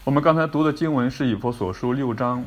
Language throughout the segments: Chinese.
我们刚才读的经文是以弗所书6章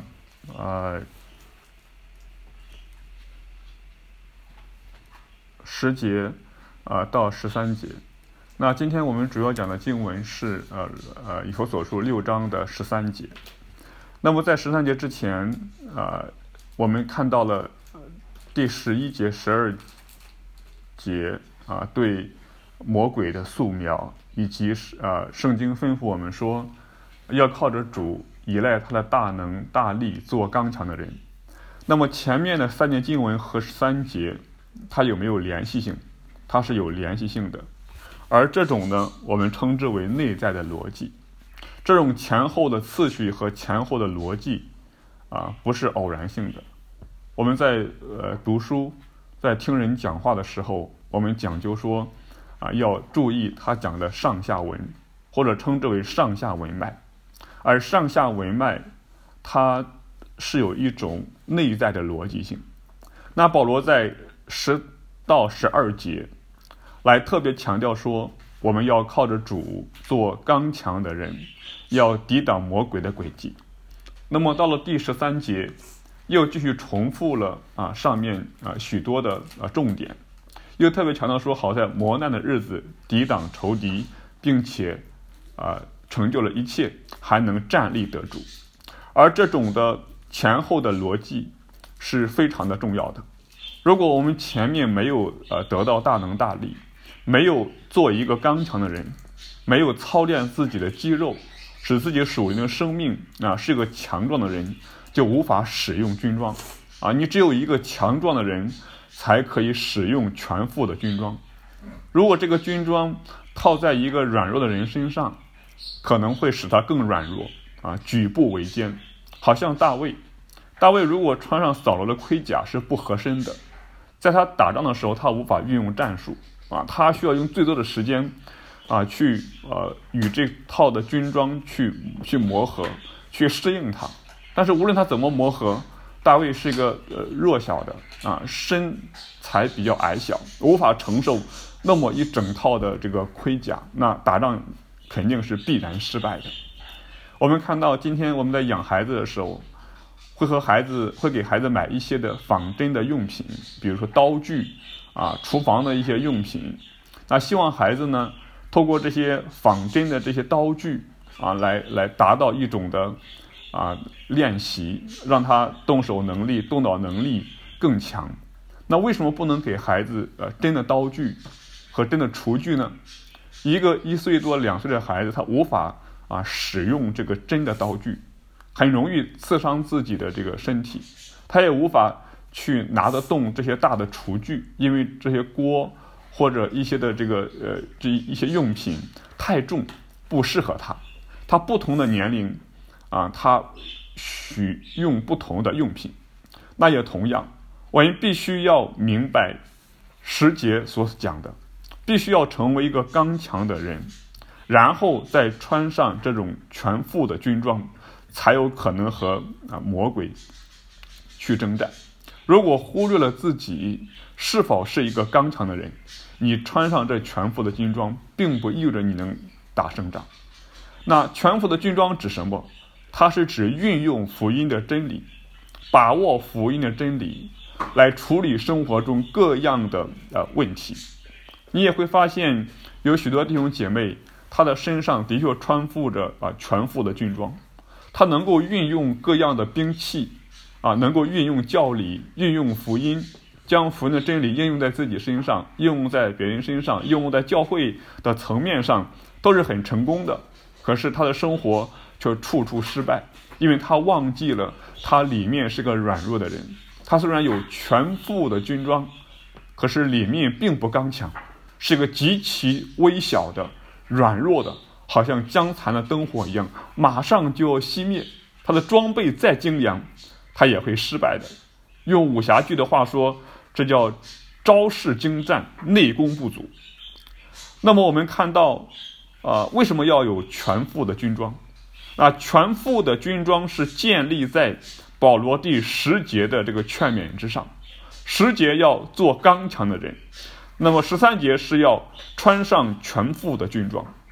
10节到13节。那今天我们主要讲的经文是以弗所书6章的13节。那么在13节之前我们看到了第11节12节对魔鬼的素描，以及圣经吩咐我们说要靠着主，依赖他的大能大力，做刚强的人。那么前面的3节经文和13节它有没有联系性？它是有联系性的。而这种呢，我们称之为内在的逻辑。这种前后的次序和前后的逻辑不是偶然性的。我们在读书，在听人讲话的时候，我们讲究说要注意他讲的上下文，或者称之为上下文脉。而上下文脉它是有一种内在的逻辑性。那保罗在10到12节来特别强调说，我们要靠着主做刚强的人，要抵挡魔鬼的诡计。那么到了第13节又继续重复了上面许多的重点，又特别强调说，好在磨难的日子抵挡仇敌，并且成就了一切，还能站立得住。而这种的前后的逻辑是非常的重要的。如果我们前面没有得到大能大力，没有做一个刚强的人，没有操练自己的肌肉，使自己属灵的生命是个强壮的人，就无法使用军装你只有一个强壮的人才可以使用全副的军装。如果这个军装套在一个软弱的人身上，可能会使他更软弱举步维艰。好像大卫如果穿上扫罗的盔甲是不合身的，在他打仗的时候他无法运用战术他需要用最多的时间去与这套的军装去磨合，去适应它。但是无论他怎么磨合，大卫是一个弱小的身材比较矮小，无法承受那么一整套的这个盔甲，那打仗肯定是必然失败的。我们看到今天我们在养孩子的时候，会给孩子买一些的仿真的用品，比如说刀具厨房的一些用品。那希望孩子呢透过这些仿真的这些刀具来达到一种的练习，让他动手能力动脑能力更强。那为什么不能给孩子真的刀具和真的厨具呢？一个1岁多2岁的孩子，他无法使用这个真的刀具，很容易刺伤自己的这个身体。他也无法去拿得动这些大的厨具，因为这些锅或者一些的这一些用品太重，不适合他。他不同的年龄他许用不同的用品。那也同样，我们必须要明白10节所讲的，必须要成为一个刚强的人，然后再穿上这种全副的军装，才有可能和魔鬼去征战。如果忽略了自己是否是一个刚强的人，你穿上这全副的军装，并不意味着你能打胜仗。那全副的军装指什么？它是指运用福音的真理，把握福音的真理，来处理生活中各样的问题。你也会发现有许多弟兄姐妹，他的身上的确穿附着全副的军装，他能够运用各样的兵器能够运用教理，运用福音，将福音的真理应用在自己身上，应用在别人身上，应用在教会的层面上，都是很成功的。可是他的生活却处处失败，因为他忘记了他里面是个软弱的人。他虽然有全副的军装，可是里面并不刚强，是个极其微小的软弱的，好像将残的灯火一样，马上就要熄灭。他的装备再精良，他也会失败的。用武侠剧的话说，这叫招式精湛，内功不足。那么我们看到为什么要有全副的军装？全副的军装是建立在保罗第10节的这个劝勉之上。10节要做刚强的人，那么13节是要穿上全副的军装。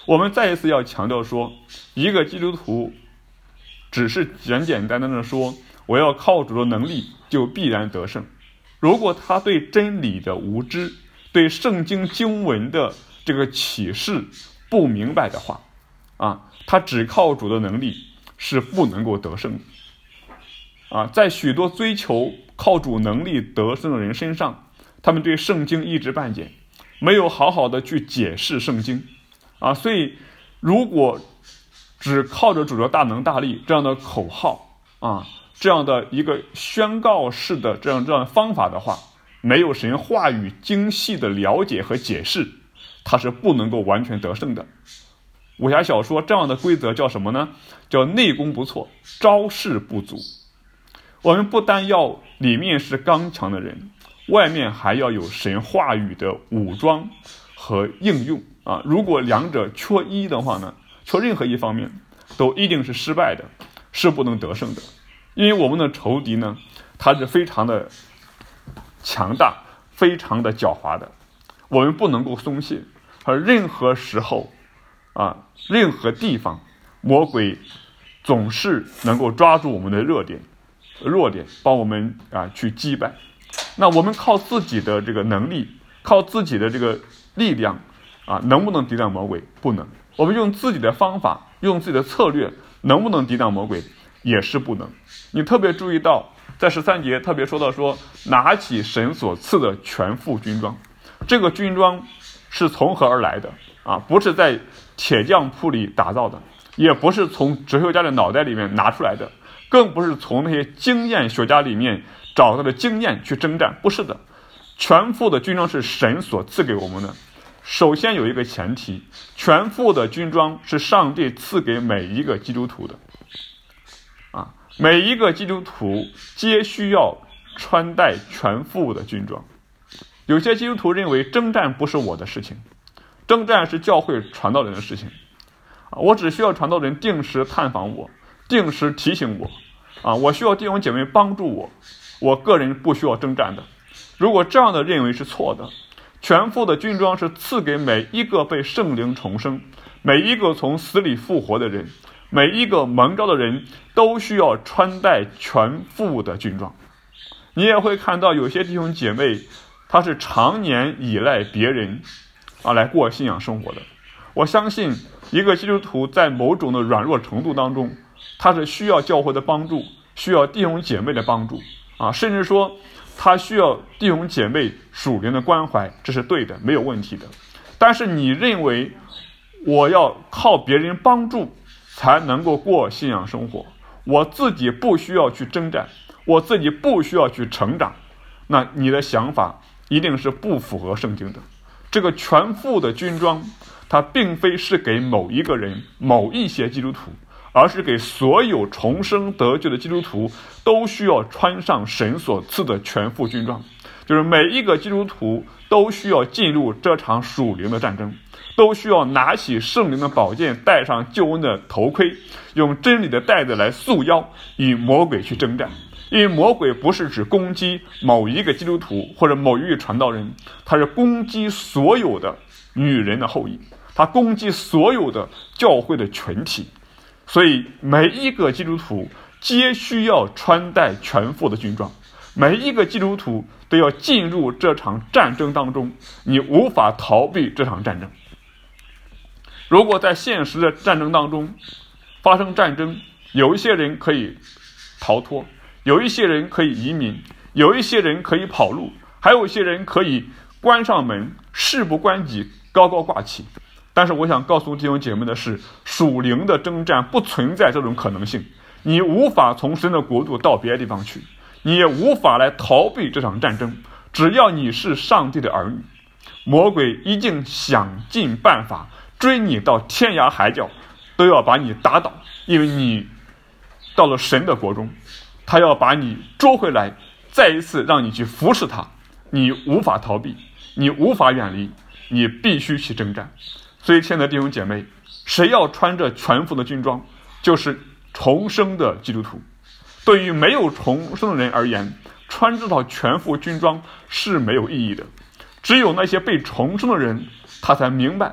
我们再一次要强调说，一个基督徒只是简简单单的说我要靠主的能力就必然得胜。如果他对真理的无知，对圣经经文的这个启示不明白的话他只靠主的能力是不能够得胜的在许多追求靠主能力得胜的人身上，他们对圣经一知半解，没有好好的去解释圣经所以如果只靠着主的大能大力这样的口号这样的一个宣告式的这样的方法的话，没有神话语精细的了解和解释，它是不能够完全得胜的。武侠小说这样的规则叫什么呢？叫内功不错，招式不足。我们不单要里面是刚强的人，外面还要有神话语的武装和应用如果两者缺一的话呢，缺任何一方面都一定是失败的，是不能得胜的。因为我们的仇敌呢，他是非常的强大，非常的狡猾的，我们不能够松懈。而任何时候任何地方，魔鬼总是能够抓住我们的弱点，帮我们去击败。那我们靠自己的这个能力，靠自己的这个力量能不能抵挡魔鬼？不能。我们用自己的方法，用自己的策略，能不能抵挡魔鬼？也是不能。你特别注意到，在13节特别说到说，拿起神所赐的全副军装。这个军装是从何而来的不是在铁匠铺里打造的，也不是从哲学家的脑袋里面拿出来的，更不是从那些经验学家里面找到的经验去征战，不是的。全副的军装是神所赐给我们的。首先有一个前提，全副的军装是上帝赐给每一个基督徒的每一个基督徒皆需要穿戴全副的军装。有些基督徒认为征战不是我的事情，征战是教会传道人的事情我只需要传道人定时探访我，定时提醒我我需要弟兄姐妹帮助我，我个人不需要征战的。如果这样的认为是错的。全副的军装是赐给每一个被圣灵重生，每一个从死里复活的人，每一个蒙召的人都需要穿戴全副的军装。你也会看到有些弟兄姐妹，他是常年依赖别人来过信仰生活的。我相信一个基督徒在某种的软弱程度当中，他是需要教会的帮助，需要弟兄姐妹的帮助甚至说他需要弟兄姐妹属灵的关怀，这是对的，没有问题的。但是你认为我要靠别人帮助才能够过信仰生活，我自己不需要去征战，我自己不需要去成长，那你的想法一定是不符合圣经的。这个全副的军装，它并非是给某一个人、某一些基督徒，而是给所有重生得救的基督徒都需要穿上神所赐的全副军装。就是每一个基督徒都需要进入这场属灵的战争，都需要拿起圣灵的宝剑，戴上救恩的头盔，用真理的带子来束腰，与魔鬼去征战。因为魔鬼不是指攻击某一个基督徒或者某一位传道人，他是攻击所有的女人的后裔，他攻击所有的教会的群体。所以每一个基督徒皆需要穿戴全副的军装，每一个基督徒都要进入这场战争当中，你无法逃避这场战争。如果在现实的战争当中发生战争，有一些人可以逃脱，有一些人可以移民，有一些人可以跑路，还有一些人可以关上门，事不关己，高高挂起。但是我想告诉弟兄姐妹的是，属灵的征战不存在这种可能性，你无法从神的国度到别的地方去，你也无法来逃避这场战争。只要你是上帝的儿女，魔鬼一定想尽办法追你到天涯海角，都要把你打倒。因为你到了神的国中，他要把你捉回来，再一次让你去服侍他，你无法逃避，你无法远离，你必须去征战。所以亲爱的弟兄姐妹，谁要穿着全副的军装，就是重生的基督徒。对于没有重生的人而言，穿这套全副军装是没有意义的。只有那些被重生的人，他才明白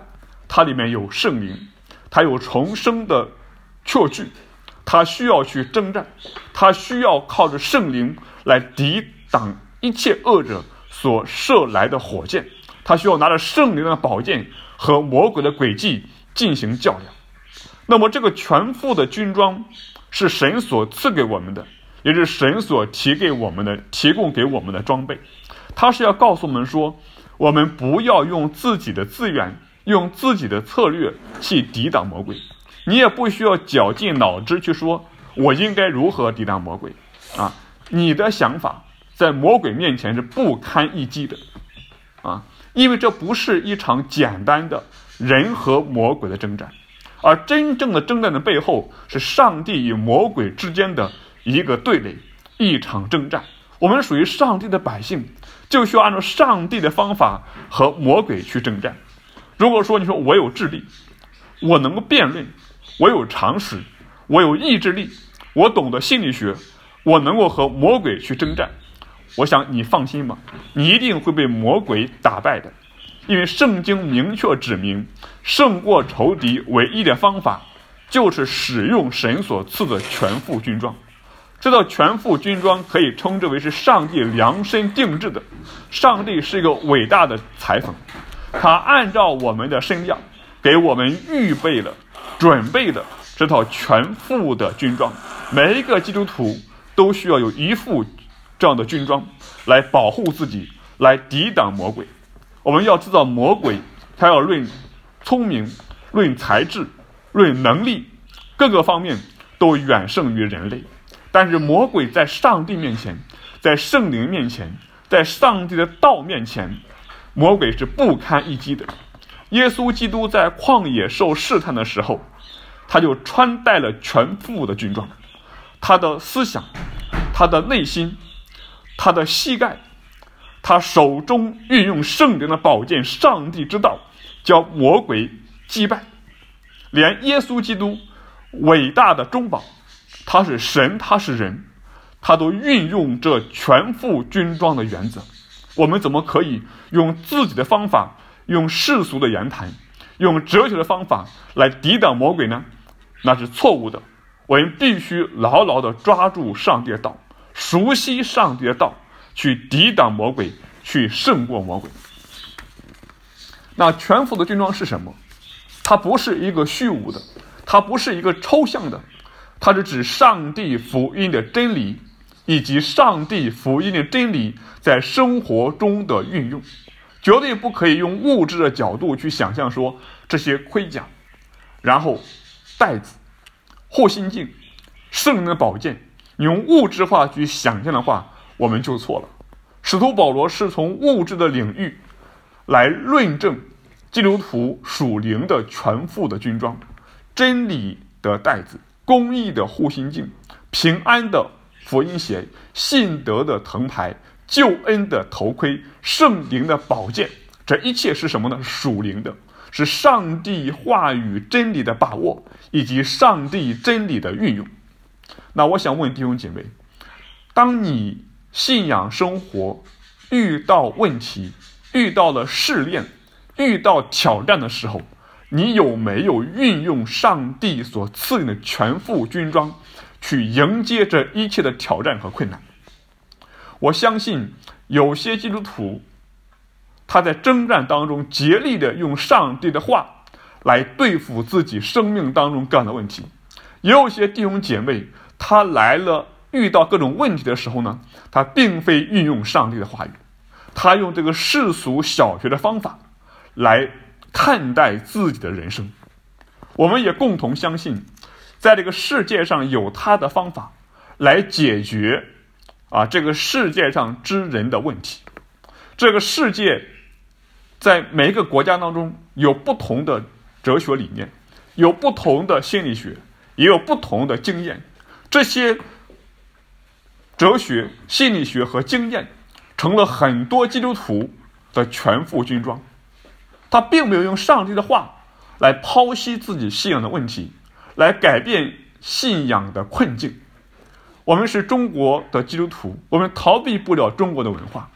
它里面有圣灵，它有重生的确据，它需要去征战，它需要靠着圣灵来抵挡一切恶者所射来的火箭，它需要拿着圣灵的宝剑和魔鬼的诡计进行较量。那么这个全副的军装是神所赐给我们的，也是神所提供给我们的装备。他是要告诉我们说，我们不要用自己的资源，用自己的策略去抵挡魔鬼。你也不需要绞尽脑汁去说我应该如何抵挡魔鬼啊！你的想法在魔鬼面前是不堪一击的啊！因为这不是一场简单的人和魔鬼的征战，而真正的征战的背后是上帝与魔鬼之间的一个对垒，一场征战。我们属于上帝的百姓，就需要按照上帝的方法和魔鬼去征战。如果说你说我有智力，我能够辩论，我有常识，我有意志力，我懂得心理学，我能够和魔鬼去征战，我想你放心吧，你一定会被魔鬼打败的。因为圣经明确指明，胜过仇敌唯一的方法就是使用神所赐的全副军装。这套全副军装可以称之为是上帝量身定制的。上帝是一个伟大的裁缝，他按照我们的身量给我们预备了准备的这套全副的军装。每一个基督徒都需要有一副这样的军装来保护自己，来抵挡魔鬼。我们要知道，魔鬼他要论聪明，论才智，论能力，各个方面都远胜于人类。但是魔鬼在上帝面前，在圣灵面前，在上帝的道面前，魔鬼是不堪一击的。耶稣基督在旷野受试探的时候，他就穿戴了全副的军装，他的思想，他的内心，他的膝盖，他手中运用圣灵的宝剑，上帝之道，将魔鬼击败。连耶稣基督伟大的中保，他是神，他是人，他都运用这全副军装的原则。我们怎么可以用自己的方法，用世俗的言谈，用哲学的方法来抵挡魔鬼呢？那是错误的。我们必须牢牢地抓住上帝的道，熟悉上帝的道，去抵挡魔鬼，去胜过魔鬼。那全副的军装是什么？它不是一个虚无的，它不是一个抽象的，它是指上帝福音的真理，以及上帝福音的真理在生活中的运用。绝对不可以用物质的角度去想象说这些盔甲，然后带子、护心镜、圣灵的宝剑，你用物质化去想象的话，我们就错了。使徒保罗是从物质的领域来论证基督徒属灵的全副的军装，真理的带子，公义的护心镜，平安的福音鞋，信德的藤牌，救恩的头盔，圣灵的宝剑。这一切是什么呢？属灵的，是上帝话语真理的把握，以及上帝真理的运用。那我想问弟兄姐妹，当你信仰生活遇到问题，遇到了试炼，遇到挑战的时候，你有没有运用上帝所赐你的全副军装去迎接这一切的挑战和困难？我相信有些基督徒他在征战当中竭力的用上帝的话来对付自己生命当中各样的问题。也有些弟兄姐妹他来了遇到各种问题的时候呢，他并非运用上帝的话语，他用这个世俗小学的方法来看待自己的人生。我们也共同相信，在这个世界上有他的方法来解决这个世界上之人的问题。这个世界在每一个国家当中有不同的哲学理念，有不同的心理学，也有不同的经验。这些哲学、心理学和经验成了很多基督徒的全副军装。他并没有用上帝的话来剖析自己信仰的问题，来改变信仰的困境。我们是中国的基督徒，我们逃避不了中国的文化，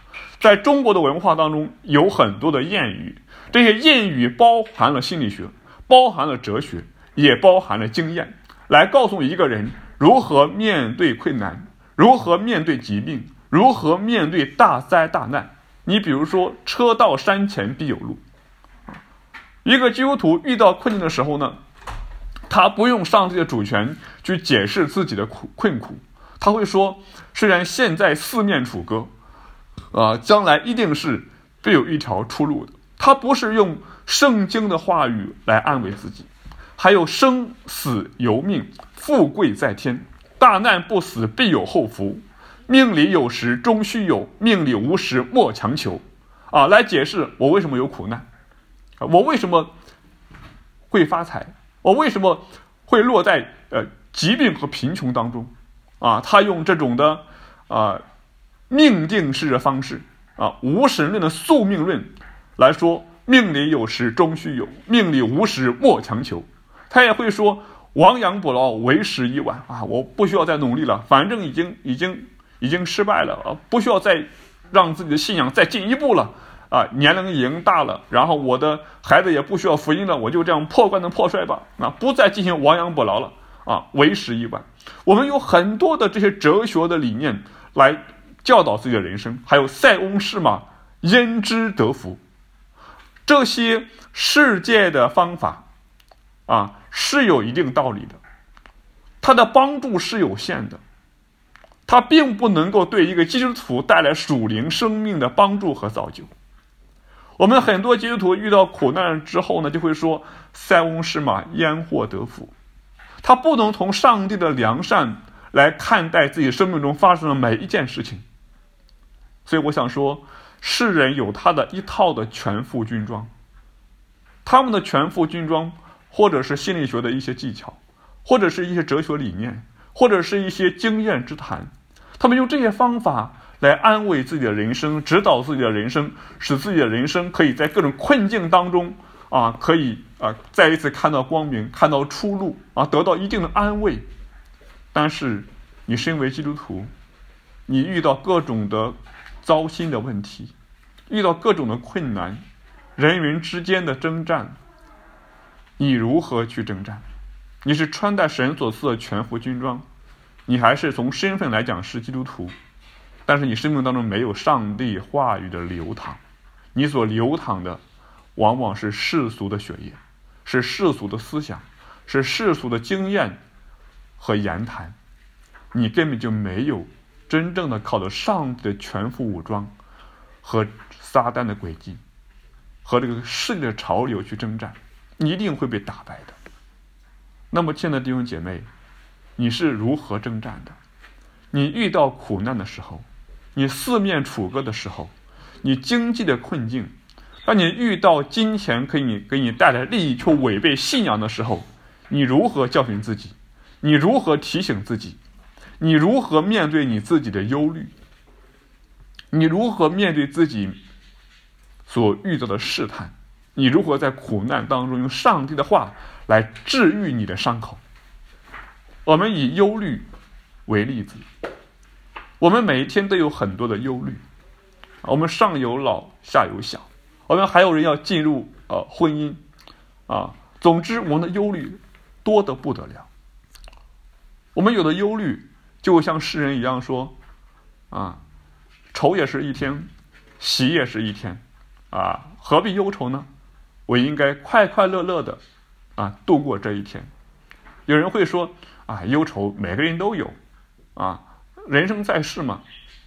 在中国的文化当中有很多的谚语，这些谚语包含了心理学，包含了哲学，也包含了经验，来告诉一个人如何面对困难，如何面对疾病，如何面对大灾大难。你比如说，车到山前必有路。一个基督徒遇到困境的时候呢，他不用上帝的主权去解释自己的困苦，他会说，虽然现在四面楚歌，将来一定是必有一条出路的。他不是用圣经的话语来安慰自己，还有生死由命，富贵在天，大难不死必有后福，命里有时终须有，命里无时莫强求。来解释我为什么有苦难，我为什么会发财，我为什么会落在疾病和贫穷当中。他用这种的命定式的方式无神论的宿命论来说，命里有时终须有，命里无时莫强求。他也会说，亡羊补牢，为时已晚我不需要再努力了，反正已经失败了不需要再让自己的信仰再进一步了年龄已经大了，然后我的孩子也不需要福音了，我就这样破罐子破摔吧不再进行亡羊补牢了为时已晚。我们有很多的这些哲学的理念来教导自己的人生，还有塞翁失马焉知得福，这些世界的方法是有一定道理的，它的帮助是有限的，它并不能够对一个基督徒带来属灵生命的帮助和造就。我们很多基督徒遇到苦难之后呢，就会说塞翁失马焉获得福。他不能从上帝的良善来看待自己生命中发生的每一件事情。所以我想说，世人有他的一套的全副军装，他们的全副军装或者是心理学的一些技巧，或者是一些哲学理念，或者是一些经验之谈，他们用这些方法来安慰自己的人生，指导自己的人生，使自己的人生可以在各种困境当中可以再一次看到光明，看到出路得到一定的安慰。但是你身为基督徒，你遇到各种的糟心的问题，遇到各种的困难，人与人之间的征战，你如何去征战？你是穿戴神所赐的全副军装，你还是从身份来讲是基督徒，但是你生命当中没有上帝话语的流淌，你所流淌的往往是世俗的血液，是世俗的思想，是世俗的经验和言谈，你根本就没有真正的靠着上帝的全副武装和撒旦的诡计和这个世界的潮流去征战，你一定会被打败的。那么亲爱的弟兄姐妹，你是如何征战的？你遇到苦难的时候，你四面楚歌的时候，你经济的困境，当你遇到金钱可以给你带来利益却违背信仰的时候，你如何教训自己？你如何提醒自己？你如何面对你自己的忧虑？你如何面对自己所遇到的试探？你如何在苦难当中用上帝的话来治愈你的伤口？我们以忧虑为例子，我们每一天都有很多的忧虑，我们上有老下有小，我们还有人要进入婚姻总之我们的忧虑多得不得了。我们有的忧虑就像诗人一样说愁也是一天，喜也是一天何必忧愁呢？我应该快快乐乐的度过这一天。有人会说忧愁每个人都有人生在世嘛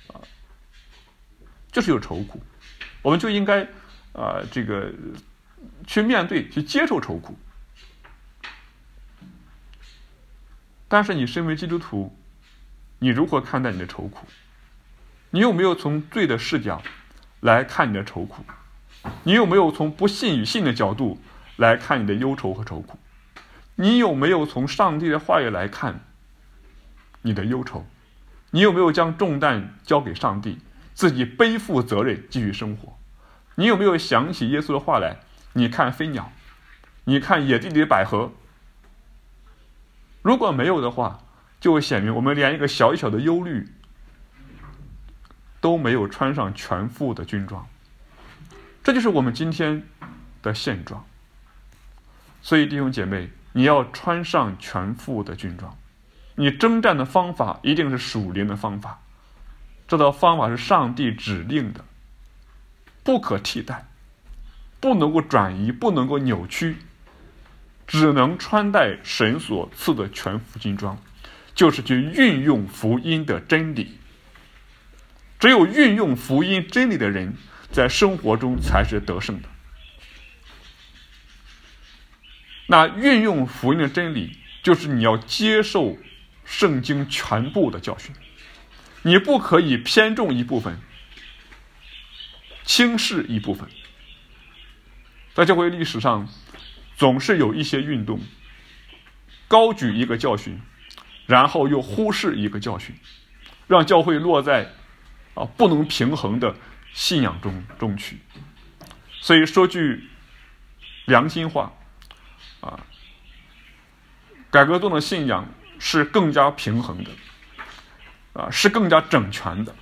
就是有愁苦，我们就应该去面对，去接受愁苦。但是你身为基督徒，你如何看待你的愁苦？你有没有从罪的视角来看你的愁苦？你有没有从不信与信的角度来看你的忧愁和愁苦？你有没有从上帝的话语来看你的忧愁？你有没有将重担交给上帝，自己背负责任继续生活？你有没有想起耶稣的话来？你看飞鸟，你看野地里的百合。如果没有的话，就会显明我们连一个小小的忧虑都没有穿上全副的军装。这就是我们今天的现状。所以弟兄姐妹，你要穿上全副的军装，你征战的方法一定是属灵的方法，这套方法是上帝指令的，不可替代，不能够转移，不能够扭曲，只能穿戴神所赐的全副军装，就是去运用福音的真理。只有运用福音真理的人，在生活中才是得胜的。那运用福音的真理，就是你要接受圣经全部的教训，你不可以偏重一部分，轻视一部分。在教会历史上，总是有一些运动，高举一个教训，然后又忽视一个教训，让教会落在不能平衡的信仰中去。所以说句良心话，改革中的信仰是更加平衡的，是更加整全的。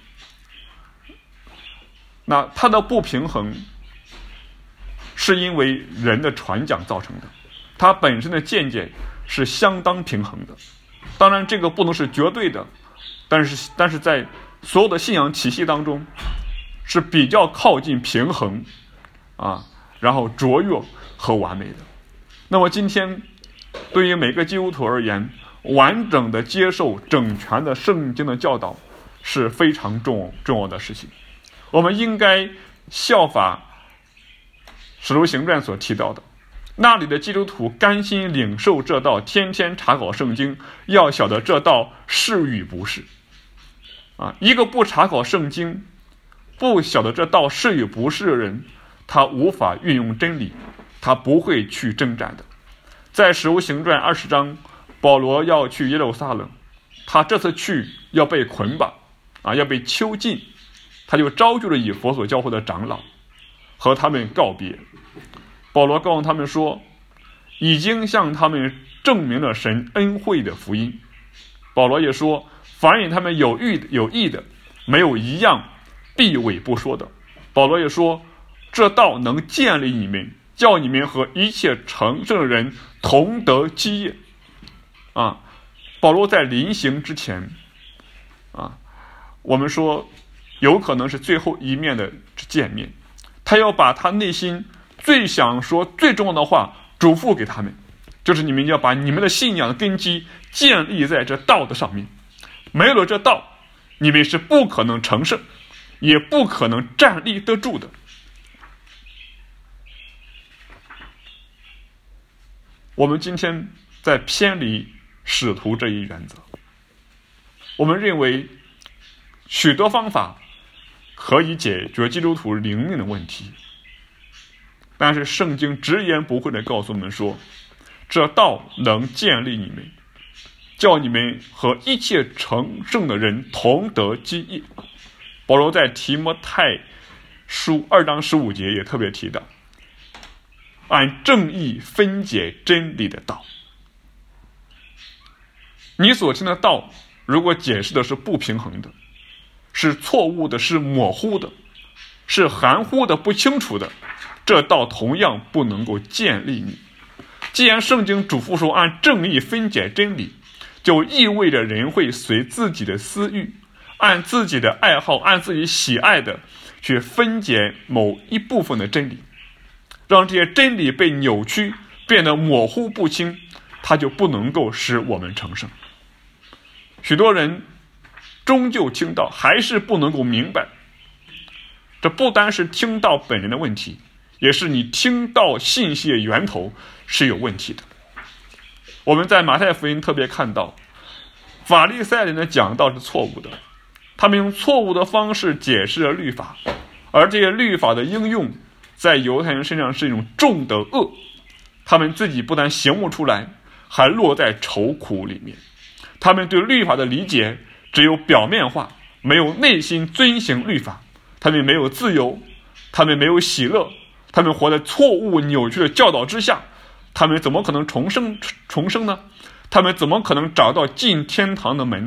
那它的不平衡是因为人的传讲造成的，它本身的见解是相当平衡的。当然这个不能是绝对的，但是在所有的信仰体系当中是比较靠近平衡然后卓越和完美的。那么今天对于每个基督徒而言，完整的接受整全的圣经的教导是非常重要的事情。我们应该效法使徒行传所提到的，那里的基督徒甘心领受这道，天天查考圣经，要晓得这道是与不是。一个不查考圣经，不晓得这道是与不是的人，他无法运用真理，他不会去征战的。在使徒行传20章，保罗要去耶路撒冷，他这次去要被捆绑要被囚禁，他就招聚了以弗所教会的长老，和他们告别。保罗告诉他们说，已经向他们证明了神恩惠的福音。保罗也说，凡以他们有益的，没有一样避讳不说的。保罗也说，这道能建立你们，叫你们和一切成圣的人同得基业。保罗在临行之前我们说有可能是最后一面的见面，他要把他内心最想说最重要的话嘱咐给他们，就是你们要把你们的信仰的根基建立在这道的上面，没有了这道，你们是不可能成圣，也不可能站立得住的。我们今天在偏离使徒这一原则，我们认为许多方法可以解决基督徒灵命的问题，但是圣经直言不讳地告诉我们说，这道能建立你们，叫你们和一切成圣的人同得基业。保罗在提摩太书2章15节也特别提到，按正义分解真理的道。你所听的道，如果解释的是不平衡的，是错误的，是模糊的，是含糊的，不清楚的，这道同样不能够建立你。既然圣经嘱咐说按正义分解真理，就意味着人会随自己的私欲，按自己的爱好，按自己喜爱的去分解某一部分的真理，让这些真理被扭曲，变得模糊不清，它就不能够使我们成圣。许多人终究听到还是不能够明白，这不单是听到本人的问题，也是你听到信息的源头是有问题的。我们在马太福音特别看到，法利赛人的讲道是错误的，他们用错误的方式解释了律法，而这些律法的应用在犹太人身上是一种重的恶，他们自己不但行不出来，还落在愁苦里面。他们对律法的理解只有表面化，没有内心遵行律法，他们没有自由，他们没有喜乐，他们活在错误扭曲的教导之下，他们怎么可能重生呢？他们怎么可能找到进天堂的门呢？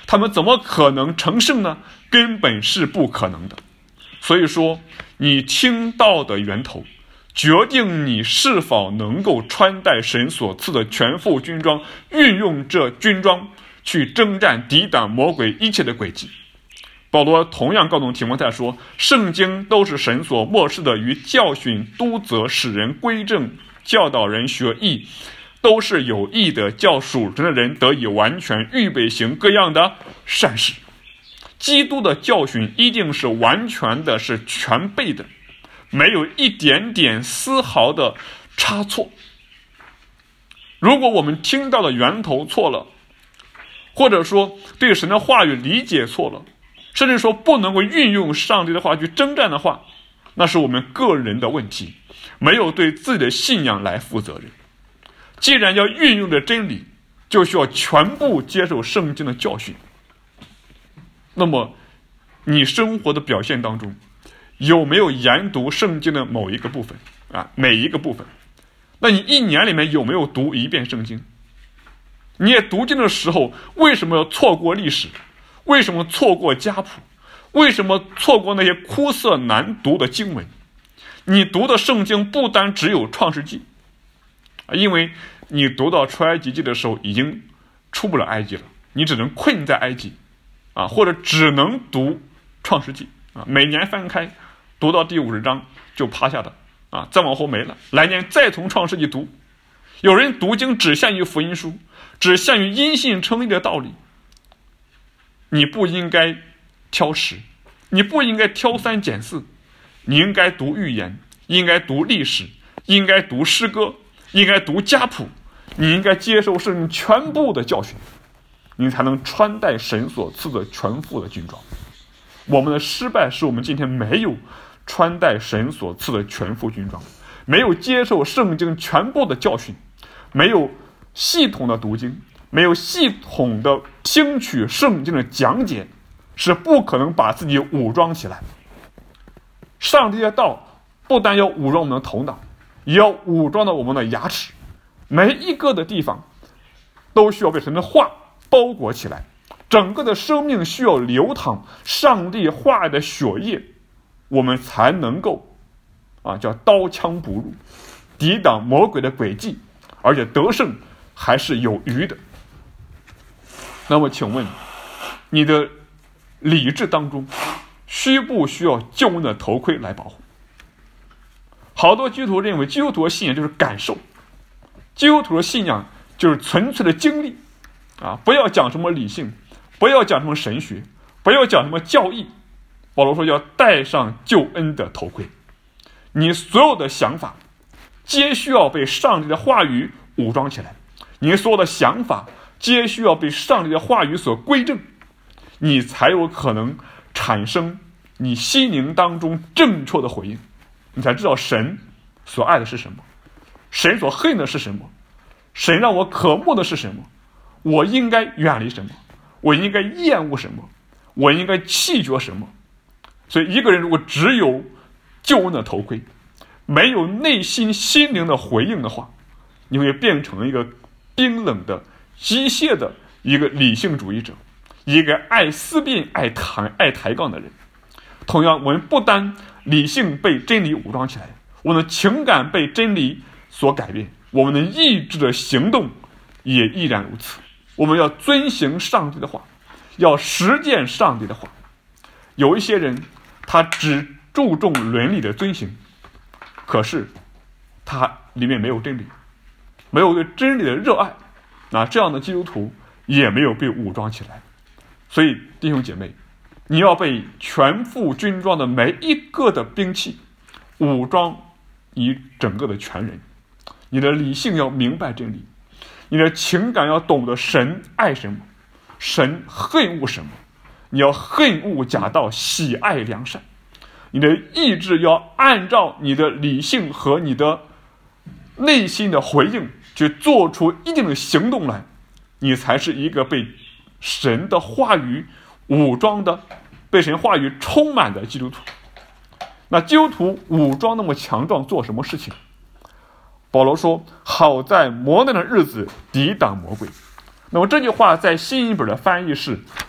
他们怎么可能成圣呢？根本是不可能的。所以说，你听到的源头决定你是否能够穿戴神所赐的全副军装，运用这军装去征战抵挡魔鬼一切的诡计。保罗同样告诉提摩太说，圣经都是神所默示的，于教训、督责、使人归正、教导人学义，都是有益的，叫属神的人得以完全，预备行各样的善事。基督的教训一定是完全的，是全备的，没有一点点丝毫的差错。如果我们听到的源头错了，或者说对神的话语理解错了，甚至说不能够运用上帝的话去征战的话，那是我们个人的问题，没有对自己的信仰来负责任。既然要运用的真理，就需要全部接受圣经的教训。那么你生活的表现当中有没有研读圣经的某一个部分每一个部分？那你一年里面有没有读一遍圣经？你也读经的时候为什么要错过历史？为什么错过家谱？为什么错过那些枯涩难读的经文？你读的圣经不单只有创世纪，因为你读到出埃及记的时候已经出不了埃及了，你只能困在埃及或者只能读创世纪每年翻开读到第50章就趴下的再往后没了，来年再从创世纪读。有人读经只限于福音书，只限于因信称义的道理。你不应该挑食，你不应该挑三拣四，你应该读预言，应该读历史，应该读诗歌，应该读家谱，你应该接受圣经全部的教训，你才能穿戴神所赐的全副的军装。我们的失败是我们今天没有穿戴神所赐的全副军装，没有接受圣经全部的教训，没有系统的读经，没有系统的听取圣经的讲解，是不可能把自己武装起来。上帝的道不但要武装我们的头脑，也要武装到我们的牙齿，每一个的地方都需要被神的话包裹起来，整个的生命需要流淌上帝话的血液，我们才能够叫刀枪不入，抵挡魔鬼的诡计，而且得胜还是有余的。那么请问你的理智当中需不需要救恩的头盔来保护？好多基督徒认为基督徒的信仰就是感受，基督徒的信仰就是纯粹的经历不要讲什么理性，不要讲什么神学，不要讲什么教义。保罗说要戴上救恩的头盔，你所有的想法皆需要被上帝的话语武装起来，你所有的想法皆需要被上帝的话语所归正，你才有可能产生你心灵当中正确的回应，你才知道神所爱的是什么，神所恨的是什么，神让我渴慕的是什么，我应该远离什么，我应该厌恶什么，我应该弃绝什么。所以一个人如果只有救恩的头盔，没有内心心灵的回应的话，你会变成一个冰冷的机械的一个理性主义者，一个爱思辨爱抬杠的人。同样，我们不单理性被真理武装起来，我们的情感被真理所改变，我们的意志的行动也依然如此。我们要遵行上帝的话，要实践上帝的话。有一些人他只注重伦理的遵行，可是他里面没有真理，没有对真理的热爱，这样的基督徒也没有被武装起来。所以弟兄姐妹，你要被全副军装的每一个的兵器武装你整个的全人。你的理性要明白真理，你的情感要懂得神爱什么，神恨恶什么，你要恨恶假道，喜爱良善。你的意志要按照你的理性和你的内心的回应去做出一定的行动来，你才是一个被神的话语武装的，被神话语充满的基督徒。那基督徒武装那么强壮做什么事情？保罗说好在磨难的日子抵挡魔鬼。那么这句话在新译本的翻译是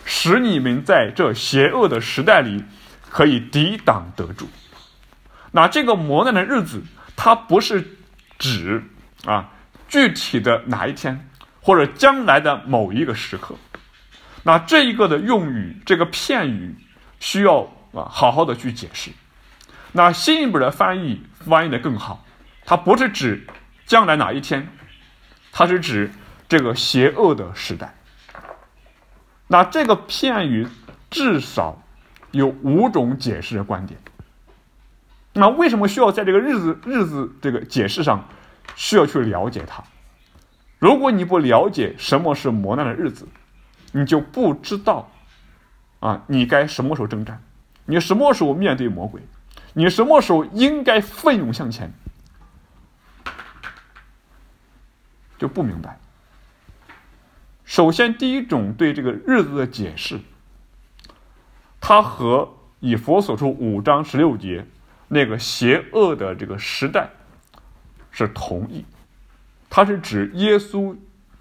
使你们在这邪恶的时代里可以抵挡得住。那这个磨难的日子，它不是指具体的哪一天或者将来的某一个时刻。那这一个的用语，这个片语需要好好的去解释。那新一本的翻译的更好，它不是指将来哪一天，它是指这个邪恶的时代。那这个片语至少有5种解释的观点。那为什么需要在这个日子这个解释上需要去了解它？如果你不了解什么是磨难的日子，你就不知道你该什么时候征战，你什么时候面对魔鬼，你什么时候应该奋勇向前，就不明白。首先第一种对这个日子的解释，它和以弗所书5章16节那个邪恶的这个时代是同义。它是指耶稣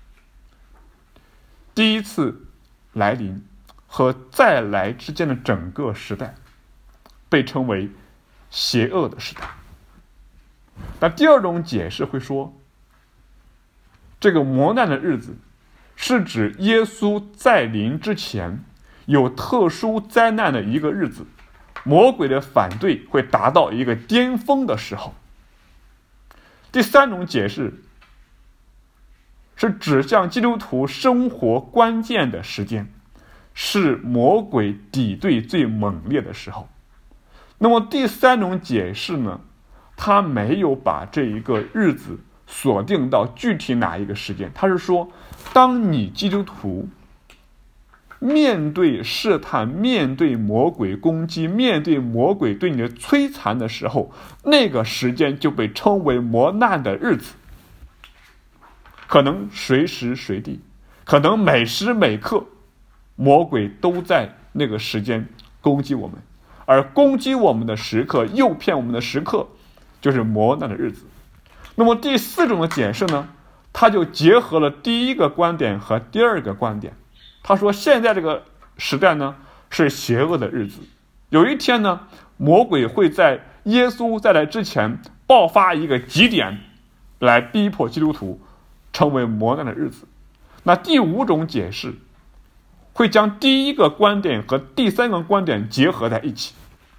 第一次来临和再来之间的整个时代被称为邪恶的时代。那第二种解释会说，这个磨难的日子是指耶稣再临之前有特殊灾难的一个日子，魔鬼的反对会达到一个巅峰的时候。第三种解释是指向基督徒生活关键的时间，是魔鬼敌对最猛烈的时候。那么第三种解释呢，他没有把这一个日子锁定到具体哪一个时间，他是说，当你基督徒面对试探，面对魔鬼攻击，面对魔鬼对你的摧残的时候，那个时间就被称为磨难的日子。可能随时随地，可能每时每刻，魔鬼都在那个时间攻击我们，而攻击我们的时刻，诱骗我们的时刻，就是磨难的日子。那么第四种的解释呢，他就结合了第一个观点和第二个观点。他说现在这个时代呢是邪恶的日子，有一天呢，魔鬼会在耶稣再来之前爆发一个极点，来逼迫基督徒成为磨难的日子。那第五种解释会将第一个观点和第三个观点结合在一起。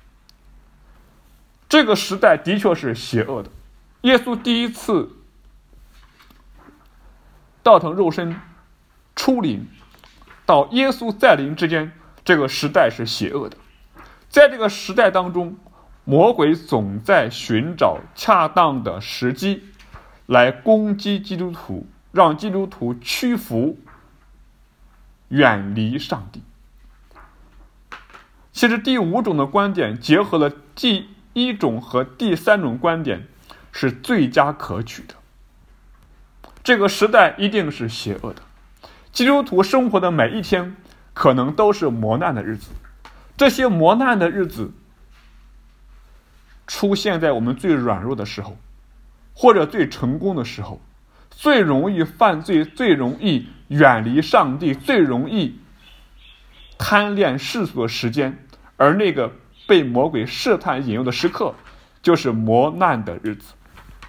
这个时代的确是邪恶的，耶稣第一次道成肉身出临到耶稣再临之间，这个时代是邪恶的。在这个时代当中，魔鬼总在寻找恰当的时机来攻击基督徒，让基督徒屈服，远离上帝。其实第五种的观点结合了第一种和第三种观点，是最佳可取的。这个时代一定是邪恶的，基督徒生活的每一天可能都是磨难的日子。这些磨难的日子出现在我们最软弱的时候，或者最成功的时候，最容易犯罪，最容易远离上帝，最容易贪恋世俗的时间，而那个被魔鬼试探引诱的时刻，就是磨难的日子。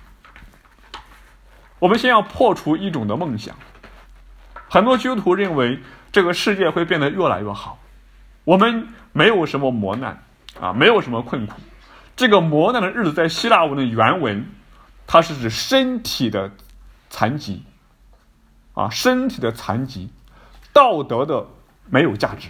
我们先要破除一种的梦想。很多基督徒认为这个世界会变得越来越好，我们没有什么磨难没有什么困苦。这个磨难的日子在希腊文的原文，它是指身体的残疾身体的残疾，道德的没有价值。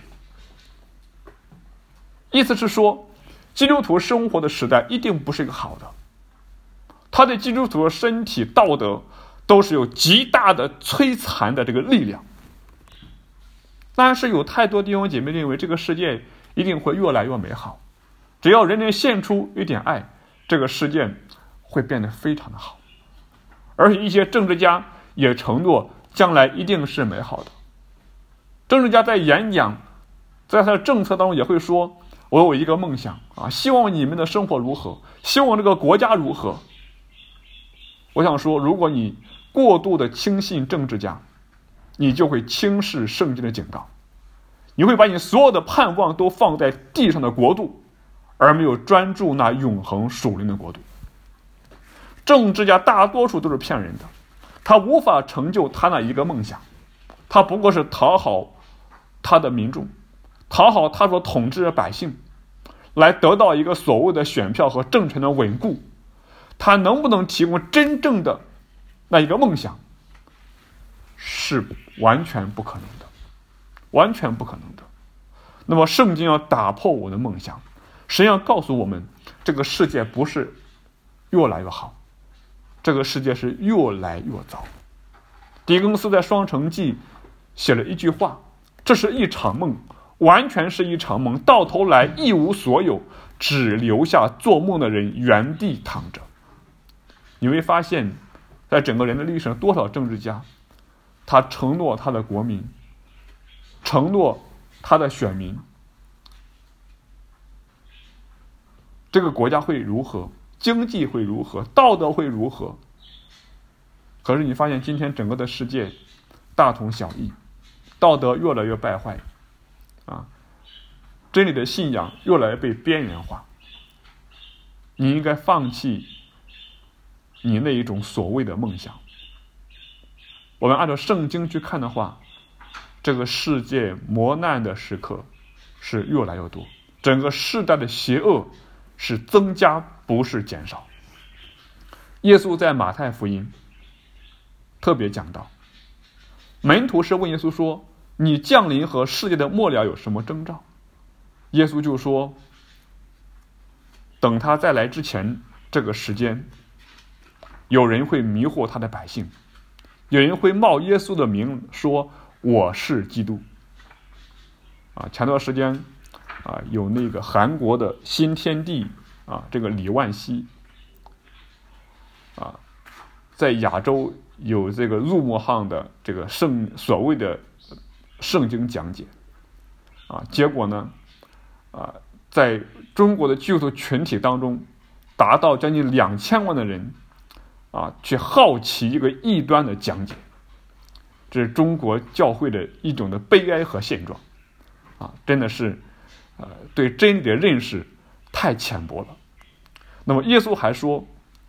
意思是说，基督徒生活的时代一定不是一个好的，他对基督徒的身体道德都是有极大的摧残的这个力量。但是有太多弟兄姐妹认为这个世界一定会越来越美好，只要人人献出一点爱，这个世界会变得非常的好。而且一些政治家也承诺将来一定是美好的。政治家在演讲，在他的政策当中也会说，我有一个梦想希望你们的生活如何，希望这个国家如何。我想说，如果你过度的轻信政治家，你就会轻视圣经的警告， 你会把你所有的盼望都放在地上的国度，而没有专注那永恒属灵的国度。政治家大多数都是骗人的，他无法成就他那一个梦想，他不过是讨好他的民众，讨好他所统治的百姓，来得到一个所谓的选票和政权的稳固。他能不能提供真正的那一个梦想，是完全不可能的，完全不可能的。那么圣经要打破我的梦想，神要告诉我们，这个世界不是越来越好，这个世界是越来越糟。狄更斯在《双城记》写了一句话，这是一场梦，完全是一场梦，到头来一无所有，只留下做梦的人原地躺着。你会发现，在整个人的历史上，多少政治家，他承诺他的国民，承诺他的选民，这个国家会如何，经济会如何，道德会如何。可是你发现今天整个的世界大同小异，道德越来越败坏真理的信仰越来越被边缘化。你应该放弃你那一种所谓的梦想。我们按照圣经去看的话，这个世界磨难的时刻是越来越多，整个世代的邪恶是增加，不是减少。耶稣在马太福音特别讲到，门徒是问耶稣说，你降临和世界的末了有什么征兆？耶稣就说，等他再来之前这个时间，有人会迷惑他的百姓，有人会冒耶稣的名说我是基督。前段时间有那个韩国的新天地这个李万熙在亚洲有这个入魔行的这个所谓的圣经讲解结果呢在中国的基督徒群体当中，达到将近2000万的人去好奇一个异端的讲解。这是中国教会的一种的悲哀和现状真的是对真理的认识太浅薄了。那么耶稣还说，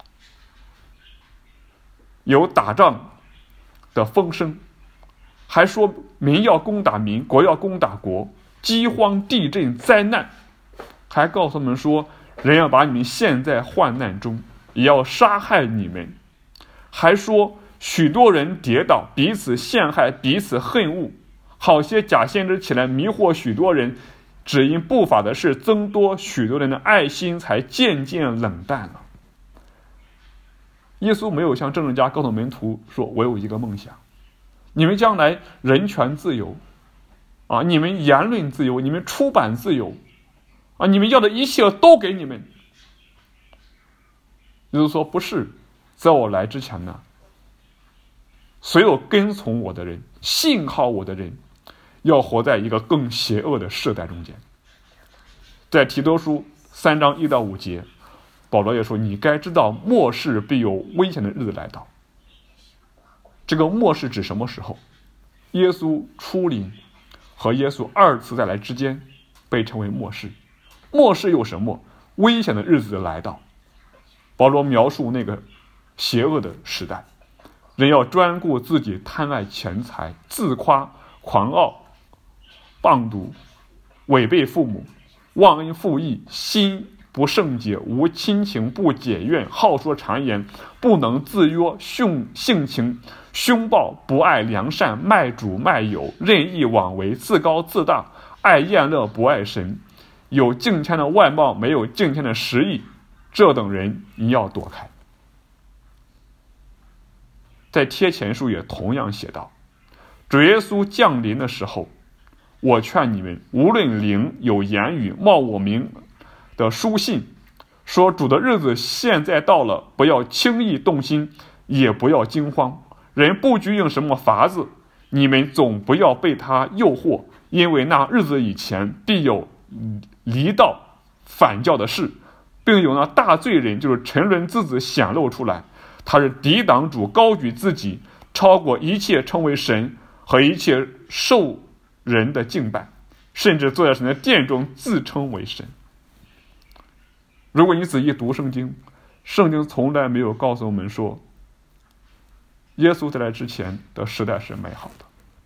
有打仗的风声，还说民要攻打民，国要攻打国，饥荒地震灾难，还告诉我们说，人要把你们陷在患难中，也要杀害你们。还说许多人跌倒，彼此陷害，彼此恨恶，好些假先知起来迷惑许多人，只因不法的事增多，许多人的爱心才渐渐冷淡了。耶稣没有像政治家告诉门徒说，我有一个梦想，你们将来人权自由你们言论自由，你们出版自由你们要的一切都给你们。耶稣说，不是，在我来之前呢，所有跟从我的人，信靠我的人，要活在一个更邪恶的世代中间。在提多书3章1到5节，保罗也说，你该知道末世必有危险的日子来到。这个末世指什么时候？耶稣出临和耶稣2次再来之间被称为末世。末世有什么？危险的日子来到。保罗描述那个邪恶的时代，人要专顾自己，贪爱钱财，自夸，狂傲，谤毒，违背父母，忘恩负义，心不圣洁，无亲情，不解怨，好说谗言，不能自约，性情凶暴，不爱良善，卖主卖友，任意妄为，自高自大，爱宴乐，不爱神，有敬虔的外貌，没有敬虔的实意，这等人你要躲开。在贴前书也同样写道，主耶稣降临的时候，我劝你们，无论灵有言语冒我名的书信，说主的日子现在到了，不要轻易动心，也不要惊慌。人不拘用什么法子，你们总不要被他诱惑，因为那日子以前必有离道反教的事，并有那大罪人，就是沉沦之子显露出来，他是抵挡主，高举自己，超过一切称为神和一切受人的敬拜， 甚至坐在神的殿中自称为神。如果你仔细读圣经，圣经从来没有告诉我们说耶稣在来之前的时代是美好的，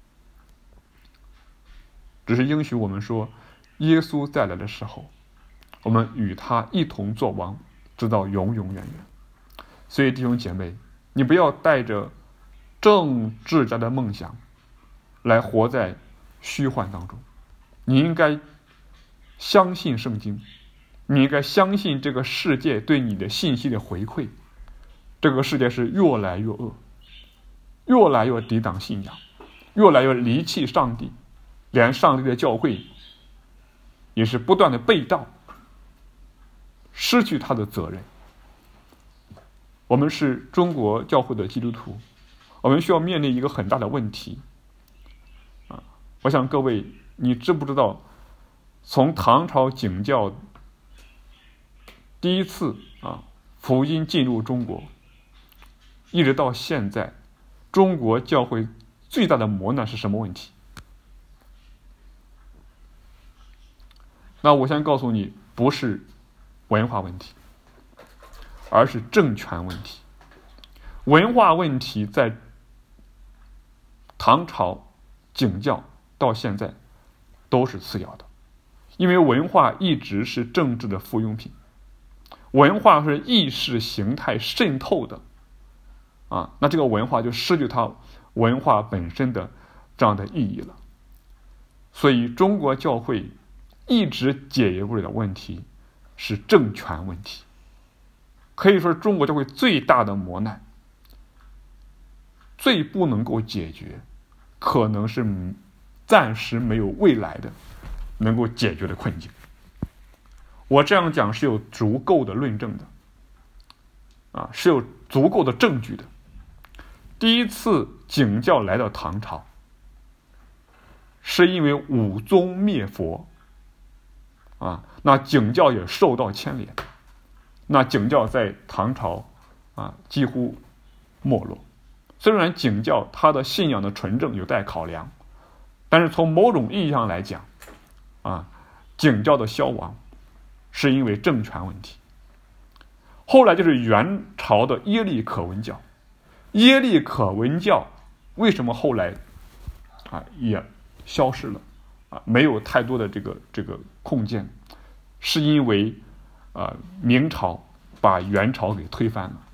只是应许我们说耶稣再来的时候，我们与他一同作王，直到永永远远。所以弟兄姐妹，你不要带着政治家的梦想来活在虚幻当中，你应该相信圣经，你应该相信这个世界对你的信息的回馈。这个世界是越来越恶，越来越抵挡信仰，越来越离弃上帝，连上帝的教会也是不断的背道，失去他的责任。我们是中国教会的基督徒，我们需要面临一个很大的问题我想各位，你知不知道，从唐朝景教第一次福音进入中国，一直到现在，中国教会最大的磨难是什么问题？那我先告诉你，不是文化问题，而是政权问题。文化问题在唐朝景教到现在都是次要的，因为文化一直是政治的附庸品，文化是意识形态渗透的那这个文化就失去它文化本身的这样的意义了。所以中国教会一直解决不了的问题是政权问题，可以说是中国教会最大的磨难，最不能够解决，可能是暂时没有未来的能够解决的困境。我这样讲是有足够的论证的是有足够的证据的。第一次景教来到唐朝，是因为武宗灭佛那景教也受到牵连，那景教在唐朝几乎没落。虽然景教它的信仰的纯正有待考量，但是从某种意义上来讲景教的消亡是因为政权问题。后来就是元朝的耶利可文教，耶利可文教为什么后来也消失了没有太多的这个空间，是因为明朝把元朝给推翻了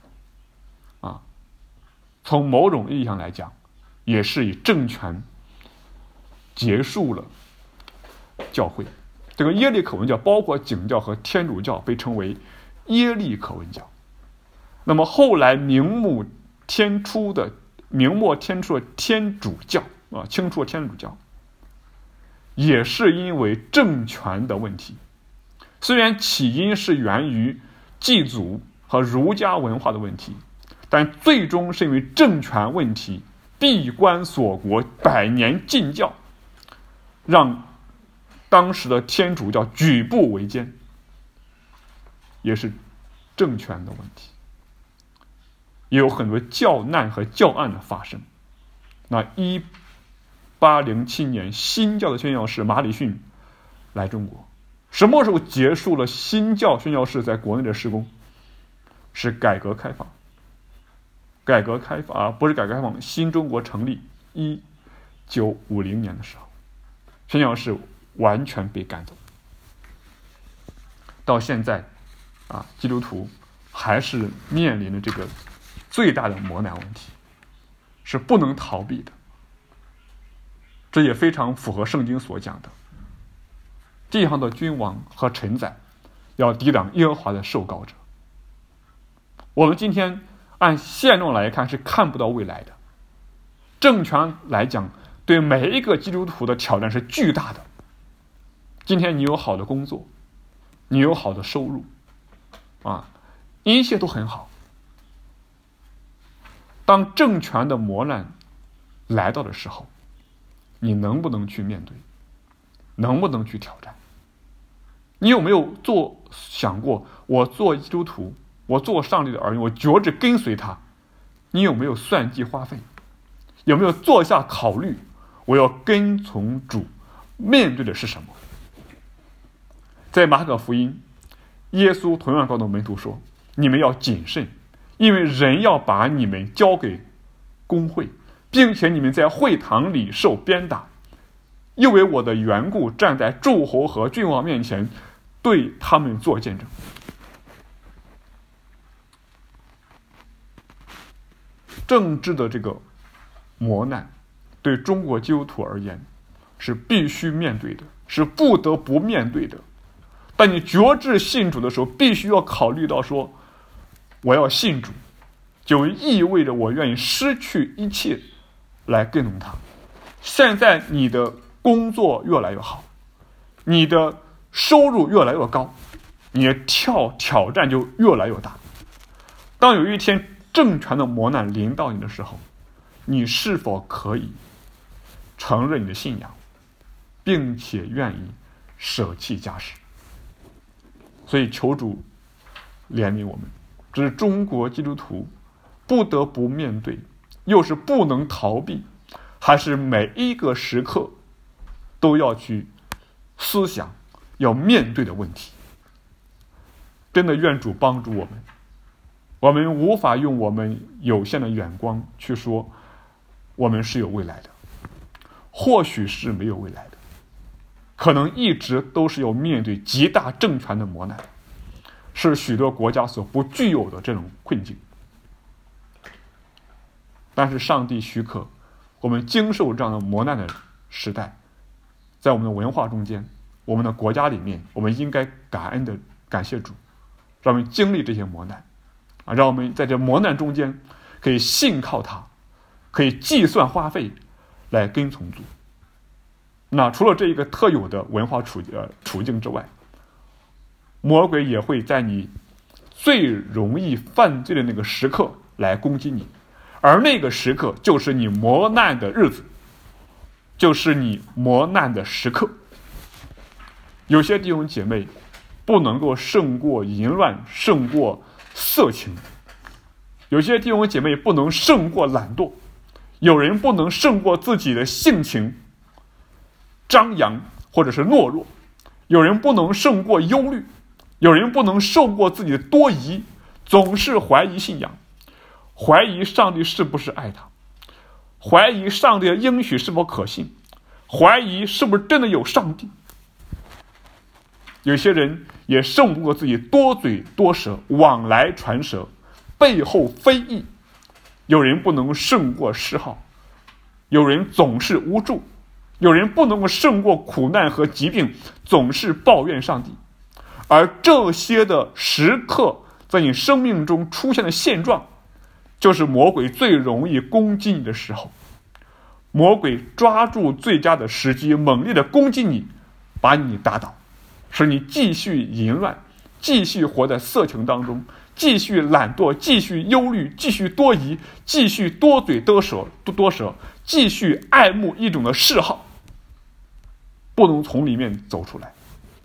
从某种意义上来讲，也是以政权结束了教会。这个耶利可文教包括景教和天主教被称为耶利可文教。那么后来明末天初的天主教清初的天主教也是因为政权的问题，虽然起因是源于祭祖和儒家文化的问题，但最终是因为政权问题，闭关锁国，100年禁教，让当时的天主教举步维艰，也是政权的问题。也有很多教难和教案的发生。那1807年新教的宣教士马礼逊来中国，什么时候结束了新教宣教士在国内的施工？是改革开放不是改革开放，新中国成立1950年的时候，宣教士完全被赶走。到现在基督徒还是面临着这个最大的磨难问题，是不能逃避的。这也非常符合圣经所讲的，地上的君王和臣宰要抵挡耶和华的受膏者。我们今天按现状来看是看不到未来的，政权来讲对每一个基督徒的挑战是巨大的。今天你有好的工作，你有好的收入一切都很好，当政权的磨难来到的时候，你能不能去面对，能不能去挑战？你有没有想过，我做基督徒，我做上帝的儿女，我决志跟随他，你有没有算计花费？有没有坐下考虑，我要跟从主面对的是什么？在马可福音，耶稣同样告诉门徒说，你们要谨慎，因为人要把你们交给公会，并且你们在会堂里受鞭打，因为我的缘故站在诸侯和君王面前，对他们做见证。政治的这个磨难对中国基督徒而言是必须面对的，是不得不面对的。当你决志信主的时候，必须要考虑到说，我要信主，就意味着我愿意失去一切来跟从他。现在你的工作越来越好，你的收入越来越高，你的挑战就越来越大。当有一天政权的磨难临到你的时候，你是否可以承认你的信仰，并且愿意舍弃家室？所以求主怜悯我们，这是中国基督徒不得不面对，又是不能逃避，还是每一个时刻都要去思想要面对的问题。真的愿主帮助我们，我们无法用我们有限的眼光去说我们是有未来的，或许是没有未来的，可能一直都是要面对极大政权的磨难，是许多国家所不具有的这种困境。但是上帝许可我们经受这样的磨难的时代，在我们的文化中间，我们的国家里面，我们应该感恩的感谢主，让我们经历这些磨难让我们在这磨难中间可以信靠他，可以计算花费来跟从主。那除了这一个特有的文化处境之外，魔鬼也会在你最容易犯罪的那个时刻来攻击你，而那个时刻就是你磨难的日子，就是你磨难的时刻。有些弟兄姐妹不能够胜过淫乱，胜过色情，有些弟兄姐妹不能胜过懒惰，有人不能胜过自己的性情张扬或者是懦弱，有人不能胜过忧虑，有人不能胜过自己的多疑，总是怀疑信仰，怀疑上帝是不是爱他，怀疑上帝的应许是否可信，怀疑是不是真的有上帝。有些人也胜不过自己多嘴多舌，往来传舌，背后非议。有人不能胜过嗜好，有人总是无助，有人不能够胜过苦难和疾病，总是抱怨上帝。而这些的时刻在你生命中出现的现状，就是魔鬼最容易攻击你的时候。魔鬼抓住最佳的时机，猛烈的攻击你，把你打倒，使你继续淫乱，继续活在色情当中，继续懒惰，继续忧虑，继续多疑，继续多嘴多舌，继续爱慕一种的嗜好，不能从里面走出来。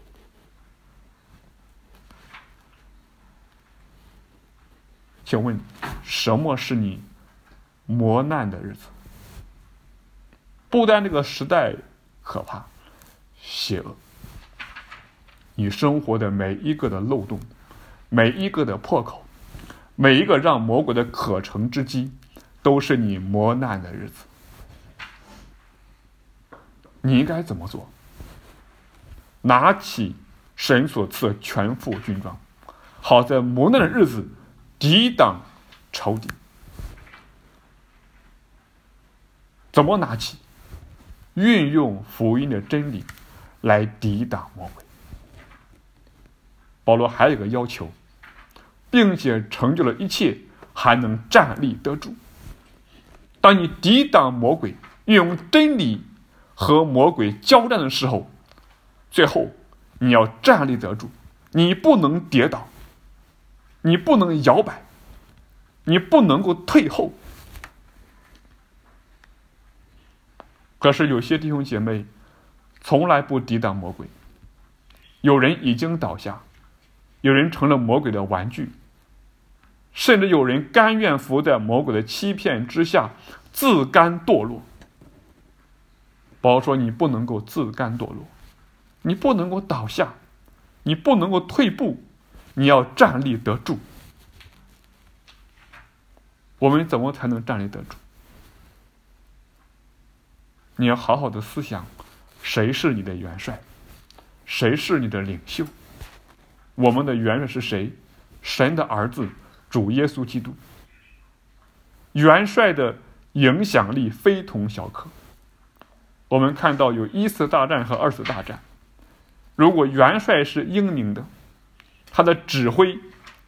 请问什么是你磨难的日子？不单这个时代可怕邪恶，你生活的每一个的漏洞，每一个的破口，每一个让魔鬼的可乘之机，都是你磨难的日子。你应该怎么做？拿起神所赐的全副军装，好在磨难的日子抵挡仇敌。怎么拿起？运用福音的真理来抵挡魔鬼。保罗还有一个要求，并且成就了一切，还能站立得住。当你抵挡魔鬼，运用真理和魔鬼交战的时候，最后你要站立得住，你不能跌倒，你不能摇摆，你不能够退后。可是有些弟兄姐妹从来不抵挡魔鬼，有人已经倒下，有人成了魔鬼的玩具，甚至有人甘愿服在魔鬼的欺骗之下，自甘堕落。 保罗说，你不能够自甘堕落，你不能够倒下，你不能够退步，你要站立得住。我们怎么才能站立得住？你要好好的思想，谁是你的元帅，谁是你的领袖。我们的元帅是谁？神的儿子主耶稣基督。元帅的影响力非同小可。我们看到有1次大战和2次大战，如果元帅是英明的，他的指挥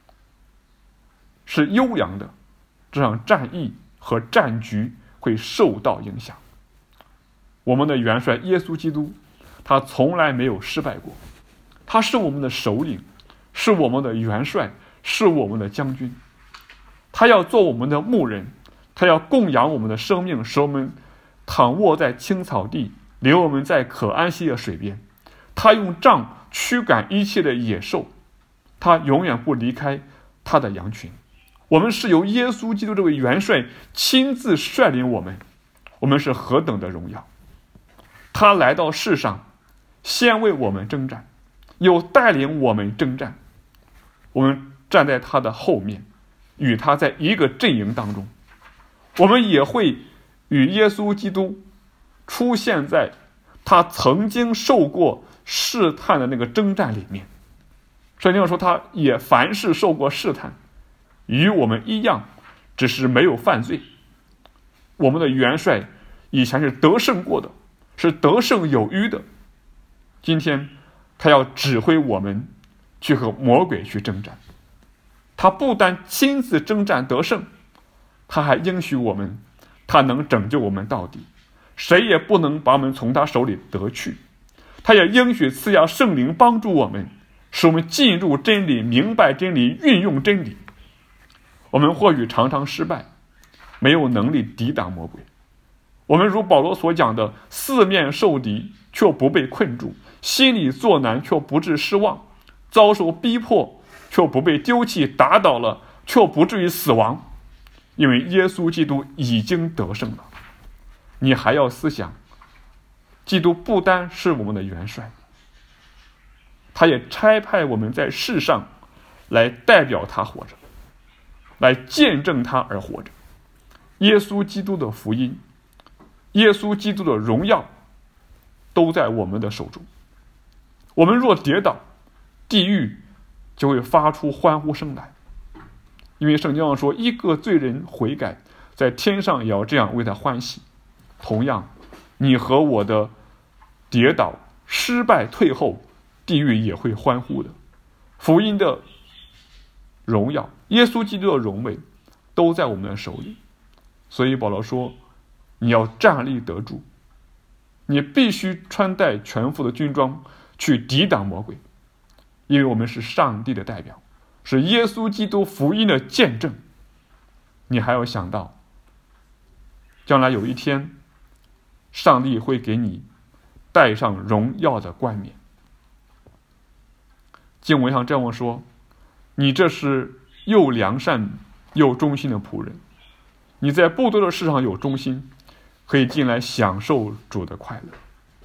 是优良的，这场战役和战局会受到影响。我们的元帅耶稣基督，他从来没有失败过，他是我们的首领，是我们的元帅，是我们的将军。他要做我们的牧人，他要供养我们的生命，使我们躺卧在青草地，领我们在可安息的水边。他用杖驱赶一切的野兽，他永远不离开他的羊群。我们是由耶稣基督这位元帅亲自率领我们，我们是何等的荣耀！他来到世上，先为我们征战，又带领我们征战。我们站在他的后面，与他在一个阵营当中。我们也会与耶稣基督出现在他曾经受过试探的那个征战里面。圣经上说，他也凡事受过试探，与我们一样，只是没有犯罪。我们的元帅以前是得胜过的，是得胜有余的。今天他要指挥我们去和魔鬼去征战。他不但亲自征战得胜，他还应许我们，他能拯救我们到底，谁也不能把我们从他手里得去。他也应许赐下圣灵帮助我们，使我们进入真理，明白真理，运用真理。我们或许常常失败，没有能力抵挡魔鬼。我们如保罗所讲的，四面受敌却不被困住，心里作难却不致失望，遭受逼迫却不被丢弃，打倒了却不至于死亡，因为耶稣基督已经得胜了。你还要思想，基督不单是我们的元帅，他也差派我们在世上来代表他活着，来见证他而活着。耶稣基督的福音，耶稣基督的荣耀都在我们的手中。我们若跌倒，地狱就会发出欢呼声来，因为圣经上说，一个罪人悔改，在天上也要这样为他欢喜。同样，你和我的跌倒、失败、退后，地狱也会欢呼的。福音的荣耀，耶稣基督的荣美，都在我们的手里。所以保罗说，你要站立得住，你必须穿戴全副的军装去抵挡魔鬼，因为我们是上帝的代表，是耶稣基督福音的见证。你还要想到，将来有一天，上帝会给你戴上荣耀的冠冕。经文上这样说，你这是又良善又忠心的仆人，你在不多的事上有忠心，可以进来享受主的快乐。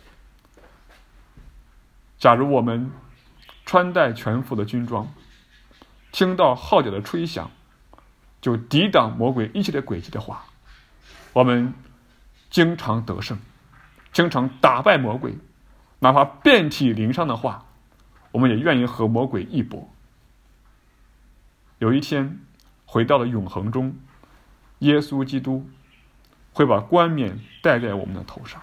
假如我们穿戴全副的军装，听到号角的吹响，就抵挡魔鬼一切的诡计的话，我们经常得胜，经常打败魔鬼，哪怕遍体鳞伤的话，我们也愿意和魔鬼一搏。有一天回到了永恒中，耶稣基督会把冠冕戴在我们的头上，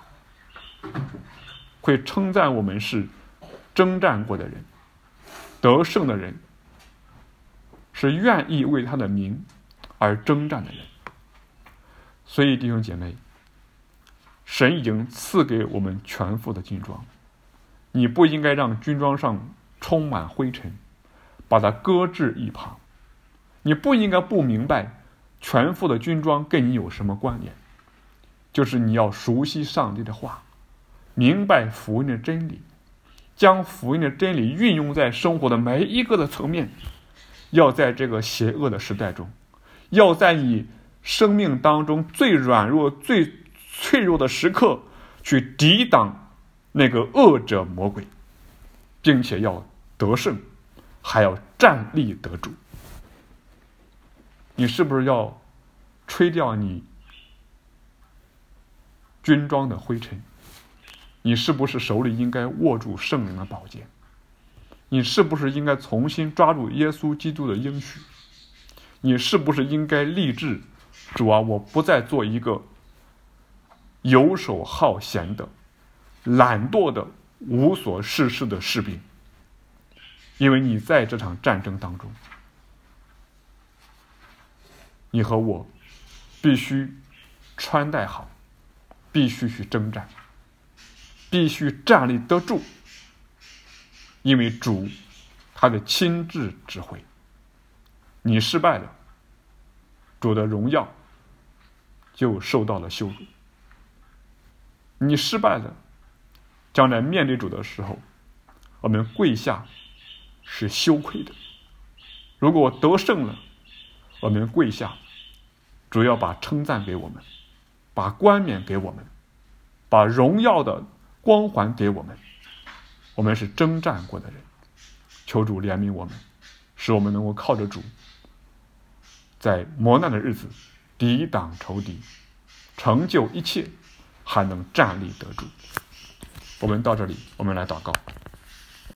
会称赞我们是征战过的人，得胜的人，是愿意为他的名而征战的人。所以弟兄姐妹，神已经赐给我们全副的军装，你不应该让军装上充满灰尘，把它搁置一旁。你不应该不明白全副的军装跟你有什么关联，就是你要熟悉上帝的话，明白福音的真理，将福音的真理运用在生活的每一个的层面。要在这个邪恶的时代中，要在你生命当中最软弱最脆弱的时刻， 去抵挡那个恶者魔鬼，并且要得胜，还要站立得住。你是不是要吹掉你军装的灰尘？你是不是手里应该握住圣灵的宝剑？你是不是应该重新抓住耶稣基督的应许？你是不是应该立志，主啊，我不再做一个游手好闲的、懒惰的、无所事事的士兵？因为你在这场战争当中，你和我必须穿戴好，必须去征战，必须站立得住，因为主他的亲自指挥。你失败了，主的荣耀就受到了羞辱。你失败了，将来面对主的时候，我们跪下是羞愧的。如果得胜了，我们跪下，主要把称赞给我们，把冠冕给我们，把荣耀的光环给我们。我们是征战过的人，求主怜悯我们，使我们能够靠着主，在磨难的日子抵挡仇敌，成就一切，还能站立得住。我们到这里，我们来祷告。